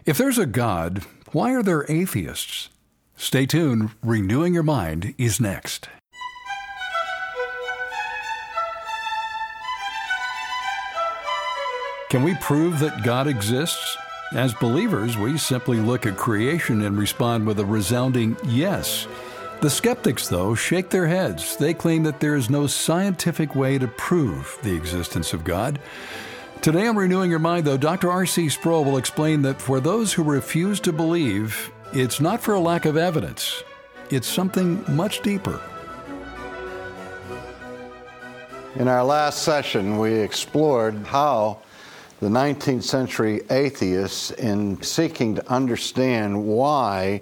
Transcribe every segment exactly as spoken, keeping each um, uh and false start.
If there's a God, why are there atheists? Stay tuned. Renewing Your Mind is next. Can we prove that God exists? As believers, we simply look at creation and respond with a resounding yes. The skeptics, though, shake their heads. They claim that there is no scientific way to prove the existence of God. Today on Renewing Your Mind, though, Doctor R C Sproul will explain that for those who refuse to believe, it's not for a lack of evidence. It's something much deeper. In our last session, we explored how the nineteenth century atheists, in seeking to understand why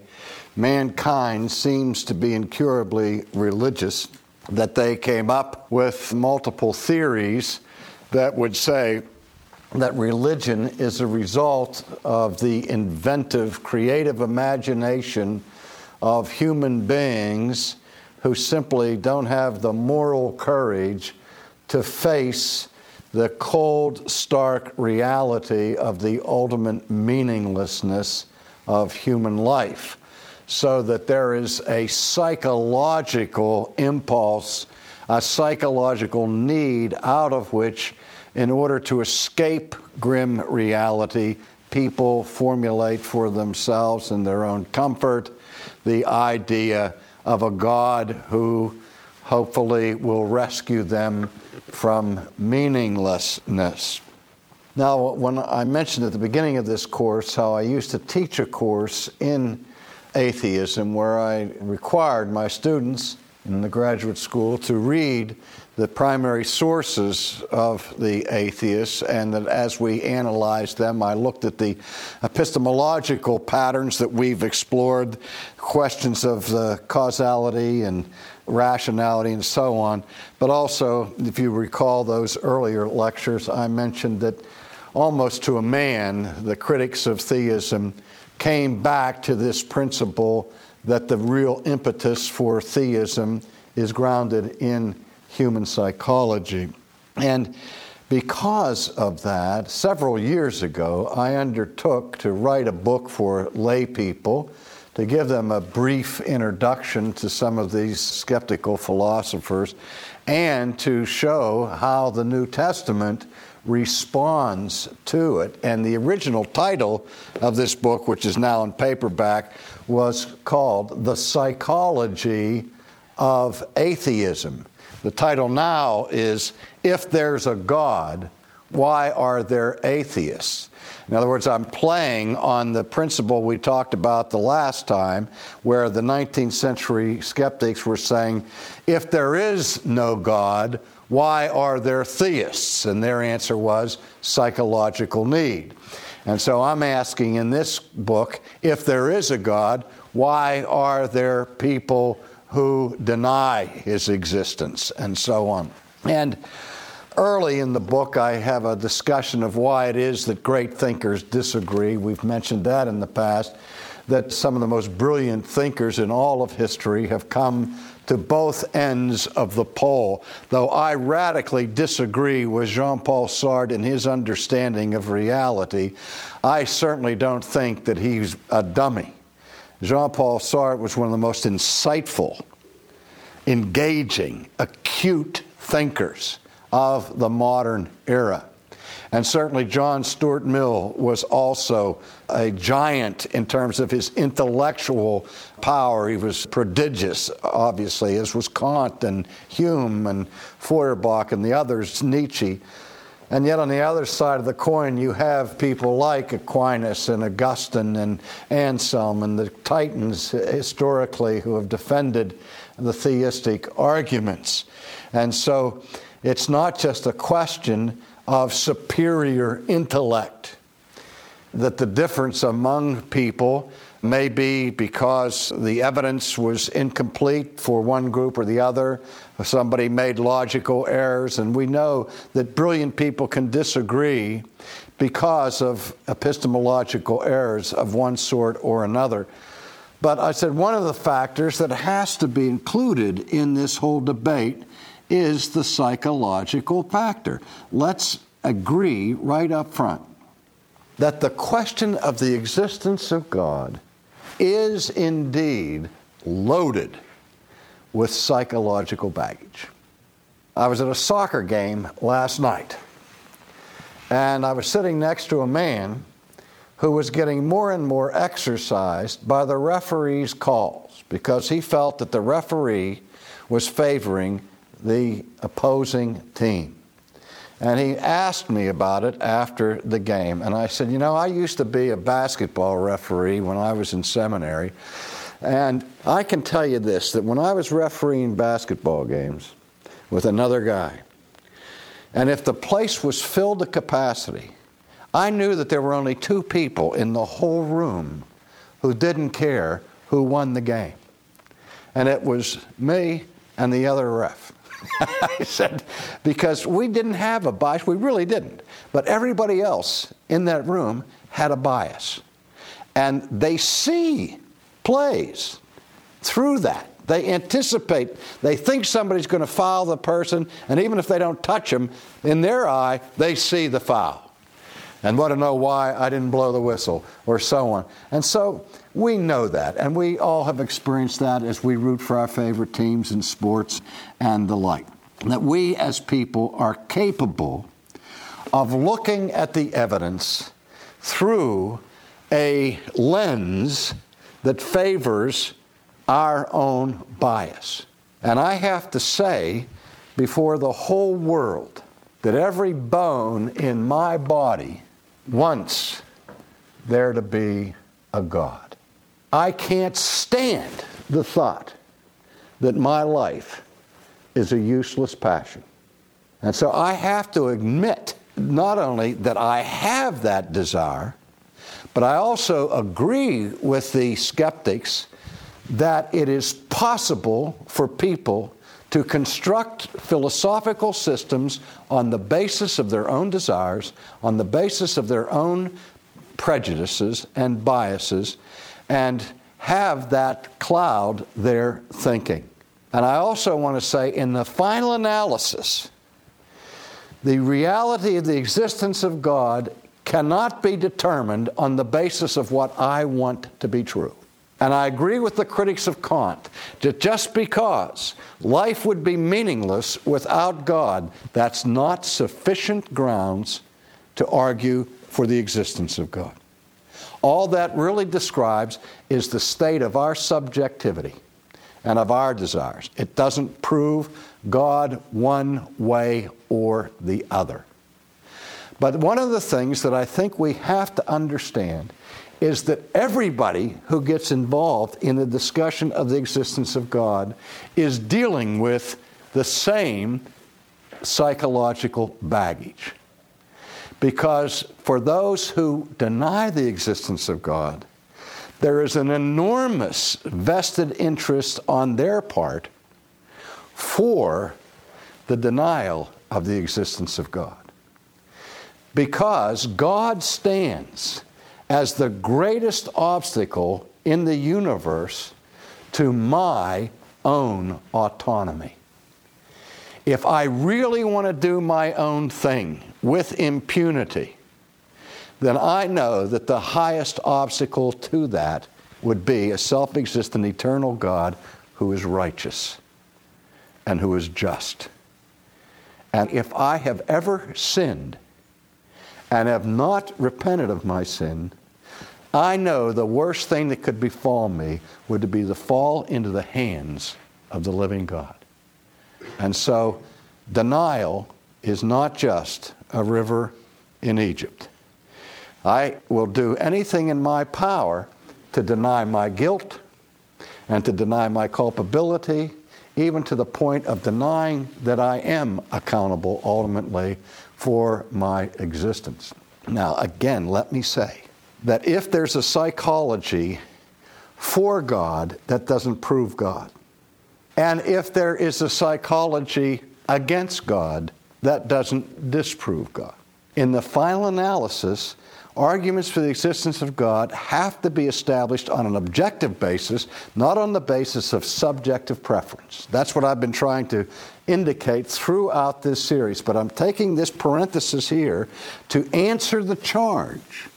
mankind seems to be incurably religious, that they came up with multiple theories that would say that religion is a result of the inventive, creative imagination of human beings who simply don't have the moral courage to face the cold, stark reality of the ultimate meaninglessness of human life, so that there is a psychological impulse, a psychological need out of which, in order to escape grim reality, people formulate for themselves in their own comfort the idea of a God who hopefully will rescue them from meaninglessness. Now, when I mentioned at the beginning of this course how I used to teach a course in atheism where I required my students in the graduate school to read the primary sources of the atheists, and that as we analyzed them, I looked at the epistemological patterns that we've explored, questions of the causality and rationality and so on. But also, if you recall those earlier lectures, I mentioned that almost to a man, the critics of theism came back to this principle that the real impetus for theism is grounded in human psychology. And because of that, several years ago, I undertook to write a book for lay people to give them a brief introduction to some of these skeptical philosophers and to show how the New Testament responds to it. And the original title of this book, which is now in paperback, was called The Psychology of Atheism. The title now is, If There's a God, Why Are There Atheists? In other words, I'm playing on the principle we talked about the last time, where the nineteenth century skeptics were saying, if there is no God, why are there theists? And their answer was psychological need. And so I'm asking in this book, if there is a God, why are there people who deny his existence, and so on. And early in the book, I have a discussion of why it is that great thinkers disagree. We've mentioned that in the past, that some of the most brilliant thinkers in all of history have come to both ends of the pole. Though I radically disagree with Jean-Paul Sartre in his understanding of reality, I certainly don't think that he's a dummy. Jean-Paul Sartre was one of the most insightful, engaging, acute thinkers of the modern era. And certainly John Stuart Mill was also a giant in terms of his intellectual power. He was prodigious, obviously, as was Kant and Hume and Feuerbach and the others, Nietzsche. And yet on the other side of the coin, you have people like Aquinas and Augustine and Anselm and the titans historically who have defended the theistic arguments. And so it's not just a question of superior intellect, that the difference among people may be because the evidence was incomplete for one group or the other, or somebody made logical errors, and we know that brilliant people can disagree because of epistemological errors of one sort or another. But I said one of the factors that has to be included in this whole debate is the psychological factor. Let's agree right up front that the question of the existence of God is indeed loaded with psychological baggage. I was at a soccer game last night, and I was sitting next to a man who was getting more and more exercised by the referee's calls because he felt that the referee was favoring the opposing team. And he asked me about it after the game. And I said, you know, I used to be a basketball referee when I was in seminary. And I can tell you this, that when I was refereeing basketball games with another guy, and if the place was filled to capacity, I knew that there were only two people in the whole room who didn't care who won the game. And it was me and the other ref. I said, because we didn't have a bias, we really didn't. But everybody else in that room had a bias. And they see plays through that. They anticipate, they think somebody's going to foul the person, and even if they don't touch them, in their eye, they see the foul and want to know why I didn't blow the whistle, or so on. And so we know that, and we all have experienced that as we root for our favorite teams in sports and the like. That we as people are capable of looking at the evidence through a lens that favors our own bias. And I have to say before the whole world that every bone in my body wants there to be a God. I can't stand the thought that my life is a useless passion. And so I have to admit not only that I have that desire, but I also agree with the skeptics that it is possible for people to construct philosophical systems on the basis of their own desires, on the basis of their own prejudices and biases, and have that cloud their thinking. And I also want to say, in the final analysis, the reality of the existence of God cannot be determined on the basis of what I want to be true. And I agree with the critics of Kant that just because life would be meaningless without God, that's not sufficient grounds to argue for the existence of God. All that really describes is the state of our subjectivity and of our desires. It doesn't prove God one way or the other. But one of the things that I think we have to understand is that everybody who gets involved in the discussion of the existence of God is dealing with the same psychological baggage. Because for those who deny the existence of God, there is an enormous vested interest on their part for the denial of the existence of God. Because God stands as the greatest obstacle in the universe to my own autonomy. If I really want to do my own thing with impunity, then I know that the highest obstacle to that would be a self-existent eternal God who is righteous and who is just. And if I have ever sinned and have not repented of my sin, I know the worst thing that could befall me would be to fall into the hands of the living God. And so denial is not just a river in Egypt. I will do anything in my power to deny my guilt and to deny my culpability, even to the point of denying that I am accountable ultimately for my existence. Now, again, let me say that if there's a psychology for God, that doesn't prove God. And if there is a psychology against God, that doesn't disprove God. In the final analysis, arguments for the existence of God have to be established on an objective basis, not on the basis of subjective preference. That's what I've been trying to indicate throughout this series. But I'm taking this parenthesis here to answer the charge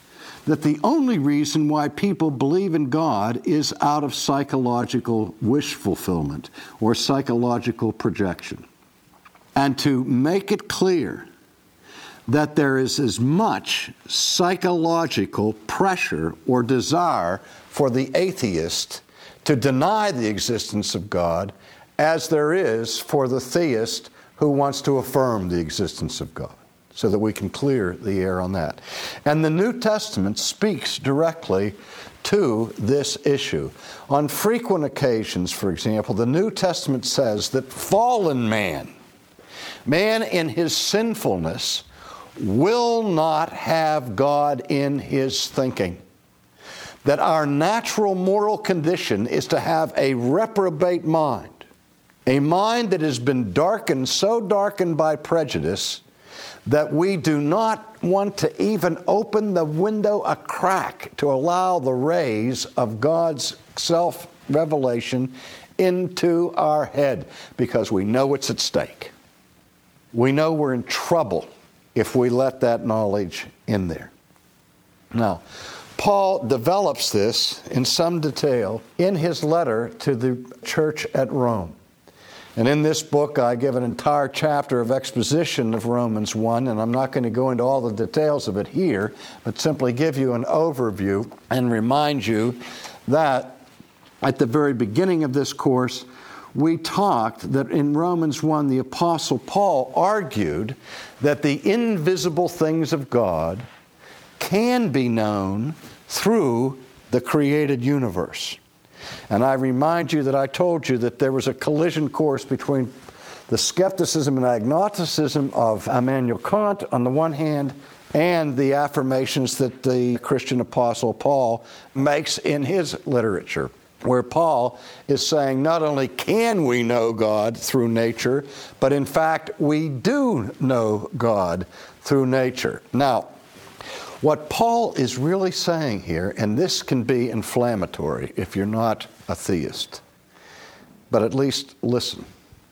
that the only reason why people believe in God is out of psychological wish fulfillment or psychological projection. And to make it clear that there is as much psychological pressure or desire for the atheist to deny the existence of God as there is for the theist who wants to affirm the existence of God, so that we can clear the air on that. And the New Testament speaks directly to this issue. On frequent occasions, for example, the New Testament says that fallen man, man in his sinfulness, will not have God in his thinking. That our natural moral condition is to have a reprobate mind, a mind that has been darkened, so darkened by prejudice, that we do not want to even open the window a crack to allow the rays of God's self-revelation into our head, because we know it's at stake. We know we're in trouble if we let that knowledge in there. Now, Paul develops this in some detail in his letter to the church at Rome. And in this book, I give an entire chapter of exposition of Romans one, and I'm not going to go into all the details of it here, but simply give you an overview and remind you that at the very beginning of this course, we talked that in Romans one, the Apostle Paul argued that the invisible things of God can be known through the created universe. And I remind you that I told you that there was a collision course between the skepticism and agnosticism of Immanuel Kant on the one hand, and the affirmations that the Christian apostle Paul makes in his literature, where Paul is saying not only can we know God through nature, but in fact we do know God through nature. Now, what Paul is really saying here, and this can be inflammatory if you're not a theist, but at least listen.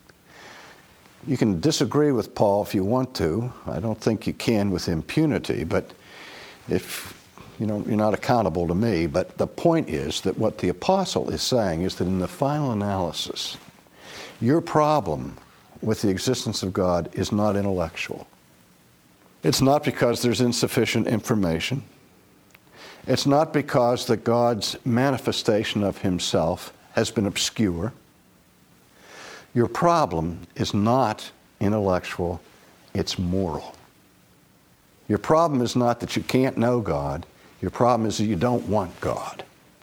You can disagree with Paul if you want to. I don't think you can with impunity, but if you know, you're not accountable to me. But the point is that what the apostle is saying is that in the final analysis, your problem with the existence of God is not intellectual. It's not because there's insufficient information. It's not because that God's manifestation of himself has been obscure. Your problem is not intellectual, it's moral. Your problem is not that you can't know God. Your problem is that you don't want God.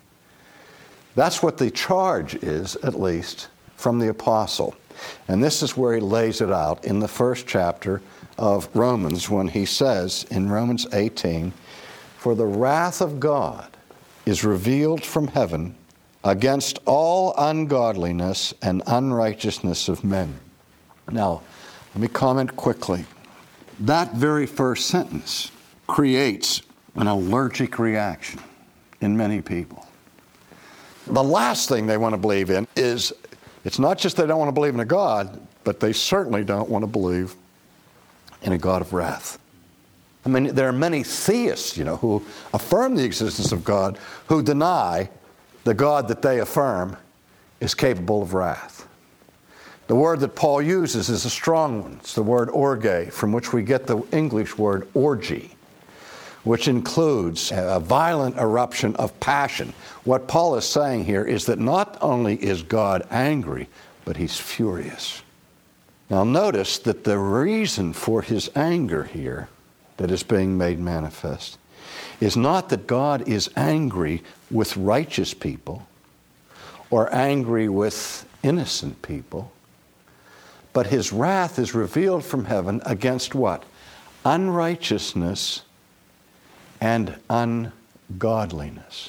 That's what the charge is, at least, from the apostle. And this is where he lays it out in the first chapter of Romans, when he says in Romans eighteen, "For the wrath of God is revealed from heaven against all ungodliness and unrighteousness of men." Now, let me comment quickly. That very first sentence creates an allergic reaction in many people. The last thing they want to believe in is, it's not just they don't want to believe in a God, but they certainly don't want to believe in a God of wrath. I mean, there are many theists, you know, who affirm the existence of God, who deny the God that they affirm is capable of wrath. The word that Paul uses is a strong one. It's the word orge, from which we get the English word orgy, which includes a violent eruption of passion. What Paul is saying here is that not only is God angry, but he's furious. Now notice that the reason for his anger here that is being made manifest is not that God is angry with righteous people or angry with innocent people, but his wrath is revealed from heaven against what? Unrighteousness and ungodliness.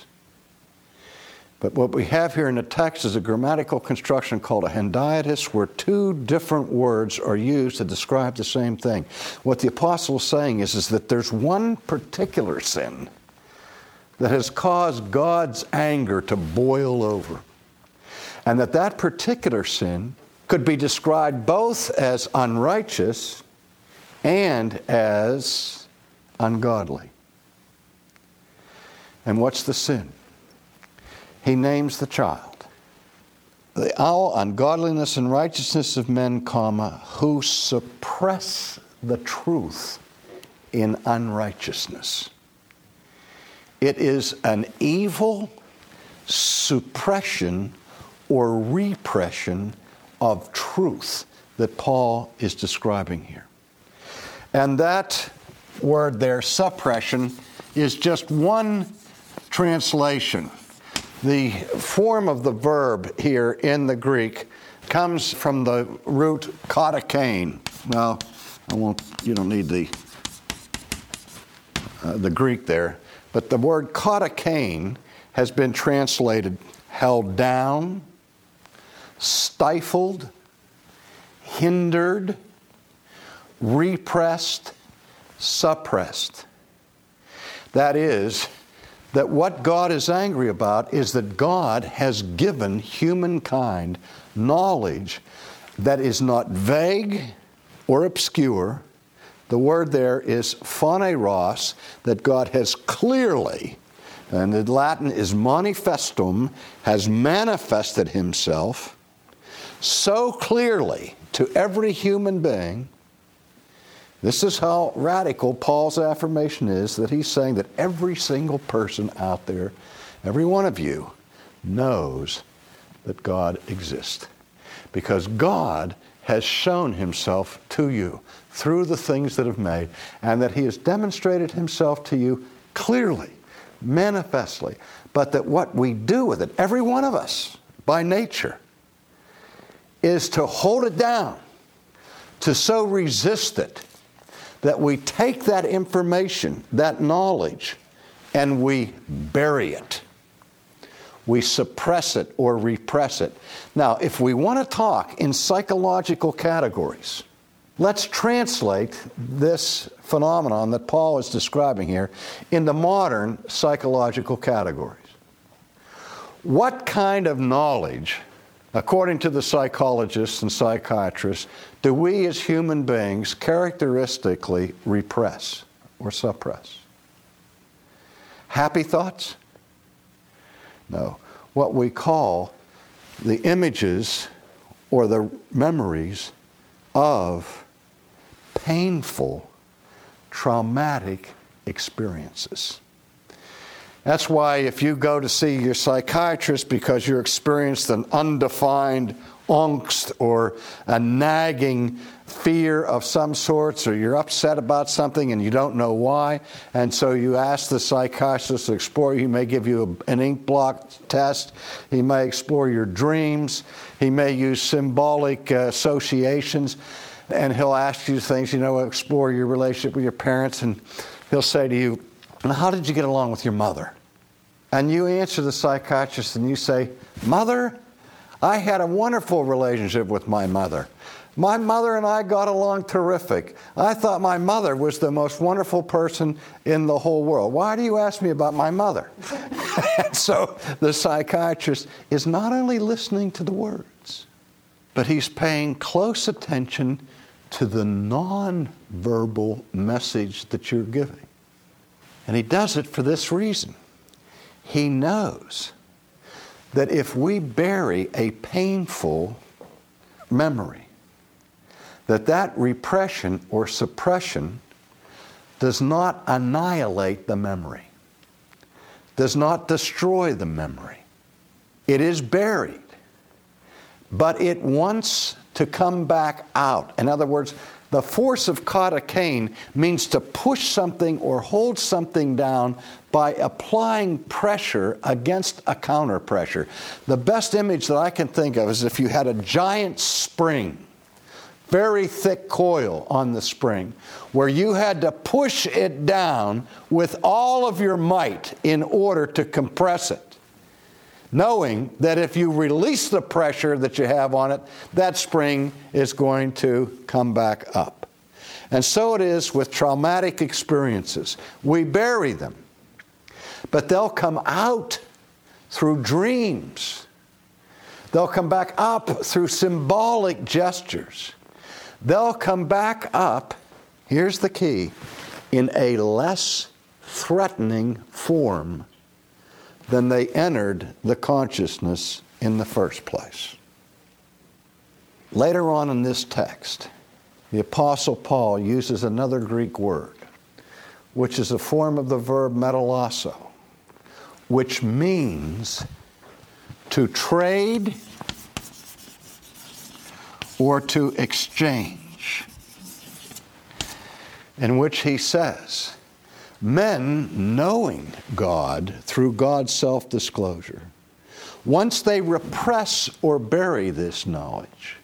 But what we have here in the text is a grammatical construction called a hendiadys, where two different words are used to describe the same thing. What the apostle is saying is, is that there's one particular sin that has caused God's anger to boil over, and that that particular sin could be described both as unrighteous and as ungodly. And what's the sin? He names the child. The all ungodliness and righteousness of men, comma, who suppress the truth in unrighteousness. It is an evil suppression or repression of truth that Paul is describing here. And that word there, suppression, is just one translation. The form of the verb here in the Greek comes from the root katakain. Well, I won't, you don't need the, uh, the Greek there. But the word katakain has been translated held down, stifled, hindered, repressed, suppressed. That is, that what God is angry about is that God has given humankind knowledge that is not vague or obscure. The word there is phaneros, that God has clearly, and in Latin is manifestum, has manifested himself so clearly to every human being. This is how radical Paul's affirmation is, that he's saying that every single person out there, every one of you, knows that God exists. Because God has shown himself to you through the things that have made, and that he has demonstrated himself to you clearly, manifestly, but that what we do with it, every one of us, by nature, is to hold it down, to so resist it, that we take that information, that knowledge, and we bury it. We suppress it or repress it. Now, if we want to talk in psychological categories, let's translate this phenomenon that Paul is describing here into modern psychological categories. What kind of knowledge, according to the psychologists and psychiatrists, do we as human beings characteristically repress or suppress? Happy thoughts? No. What we call the images or the memories of painful, traumatic experiences. That's why if you go to see your psychiatrist because you experienced an undefined angst or a nagging fear of some sorts, or you're upset about something and you don't know why, and so you ask the psychiatrist to explore, he may give you an ink block test, he may explore your dreams, he may use symbolic uh, associations, and he'll ask you things, you know, explore your relationship with your parents, and he'll say to you, "And how did you get along with your mother?" And you answer the psychiatrist and you say, "Mother, I had a wonderful relationship with my mother. My mother and I got along terrific. I thought my mother was the most wonderful person in the whole world. Why do you ask me about my mother?" And so the psychiatrist is not only listening to the words, but he's paying close attention to the non-verbal message that you're giving. And he does it for this reason. He knows that if we bury a painful memory, that that repression or suppression does not annihilate the memory, does not destroy the memory. It is buried, but it wants to come back out. In other words, the force of katakain means to push something or hold something down by applying pressure against a counter pressure. The best image that I can think of is if you had a giant spring, very thick coil on the spring, where you had to push it down with all of your might in order to compress it, knowing that if you release the pressure that you have on it, that spring is going to come back up. And so it is with traumatic experiences. We bury them, but they'll come out through dreams. They'll come back up through symbolic gestures. They'll come back up, here's the key, in a less threatening form than they entered the consciousness in the first place. Later on in this text, the Apostle Paul uses another Greek word, which is a form of the verb metalasso, which means to trade or to exchange, in which he says, men knowing God through God's self-disclosure, once they repress or bury this knowledge,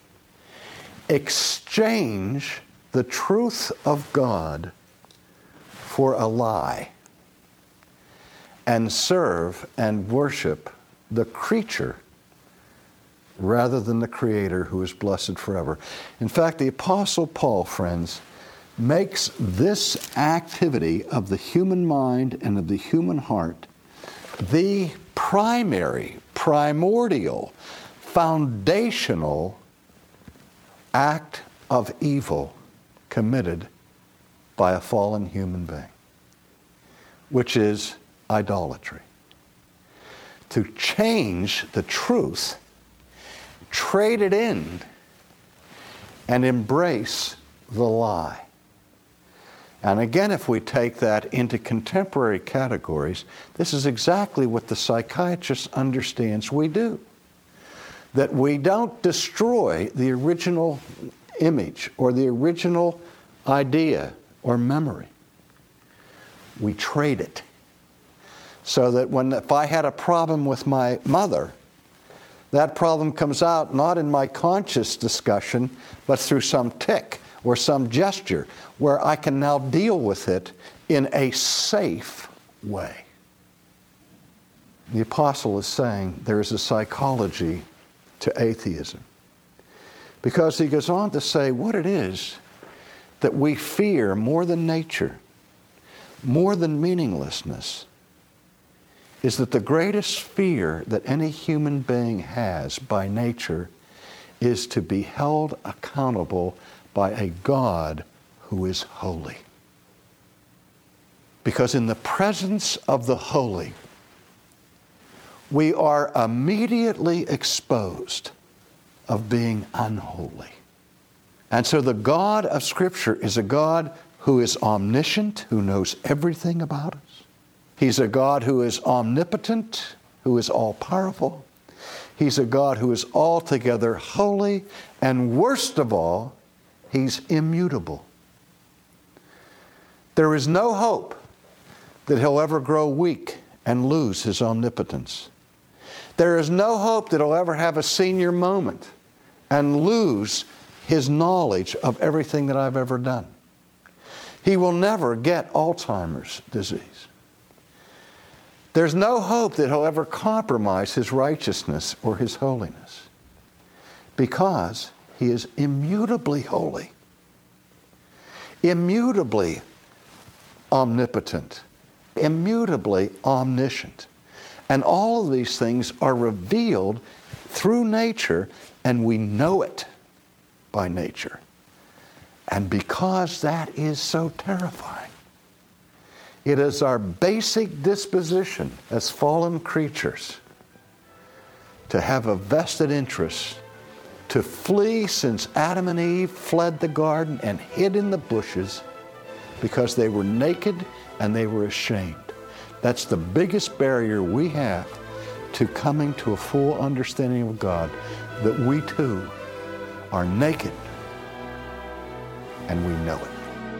exchange the truth of God for a lie and serve and worship the creature rather than the Creator who is blessed forever. In fact, the Apostle Paul, friends, makes this activity of the human mind and of the human heart the primary, primordial, foundational act of evil committed by a fallen human being, which is idolatry. To change the truth, trade it in, and embrace the lie. And again, if we take that into contemporary categories, this is exactly what the psychiatrist understands we do. That we don't destroy the original image or the original idea or memory. We trade it. So that when, if I had a problem with my mother, that problem comes out not in my conscious discussion, but through some tic or some gesture where I can now deal with it in a safe way. The apostle is saying there is a psychology to atheism, because he goes on to say what it is that we fear more than nature, more than meaninglessness, is that the greatest fear that any human being has by nature is to be held accountable by a God who is holy. Because in the presence of the holy, we are immediately exposed of being unholy. And so the God of Scripture is a God who is omniscient, who knows everything about us. He's a God who is omnipotent, who is all-powerful. He's a God who is altogether holy, and worst of all, He's immutable. There is no hope that He'll ever grow weak and lose His omnipotence. There is no hope that He'll ever have a senior moment and lose His knowledge of everything that I've ever done. He will never get Alzheimer's disease. There's no hope that He'll ever compromise His righteousness or His holiness, because He is immutably holy, immutably omnipotent, immutably omniscient. And all of these things are revealed through nature, and we know it by nature. And because that is so terrifying, it is our basic disposition as fallen creatures to have a vested interest to flee, since Adam and Eve fled the garden and hid in the bushes because they were naked and they were ashamed. That's the biggest barrier we have to coming to a full understanding of God, that we too are naked and we know it.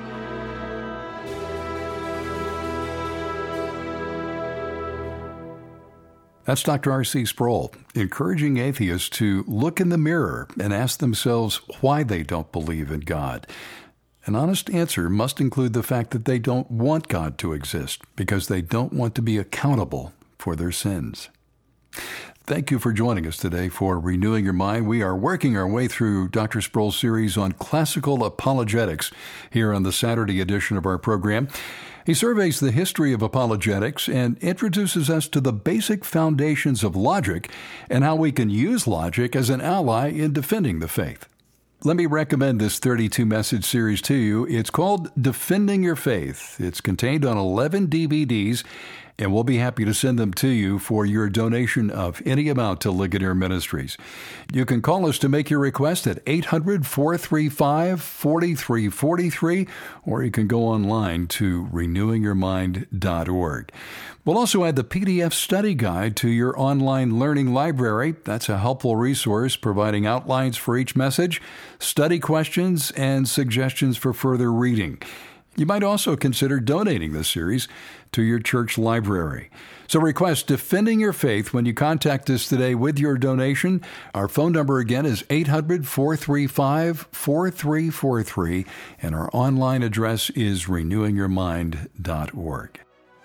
That's Doctor R C Sproul, encouraging atheists to look in the mirror and ask themselves why they don't believe in God. An honest answer must include the fact that they don't want God to exist because they don't want to be accountable for their sins. Thank you for joining us today for Renewing Your Mind. We are working our way through Doctor Sproul's series on classical apologetics here on the Saturday edition of our program. He surveys the history of apologetics and introduces us to the basic foundations of logic and how we can use logic as an ally in defending the faith. Let me recommend this thirty-two message series to you. It's called Defending Your Faith. It's contained on eleven D V Ds, and we'll be happy to send them to you for your donation of any amount to Ligonier Ministries. You can call us to make your request at eight hundred, four three five, four three four three, or you can go online to renewing your mind dot org. We'll also add the P D F study guide to your online learning library. That's a helpful resource providing outlines for each message, study questions, and suggestions for further reading. You might also consider donating this series to your church library. So request Defending Your Faith when you contact us today with your donation. Our phone number again is eight hundred, four three five, four three four three, and our online address is renewing your mind dot org.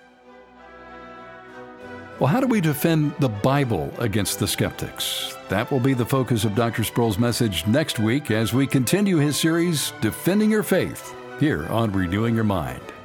Well, how do we defend the Bible against the skeptics? That will be the focus of Doctor Sproul's message next week as we continue his series, Defending Your Faith, here on Renewing Your Mind.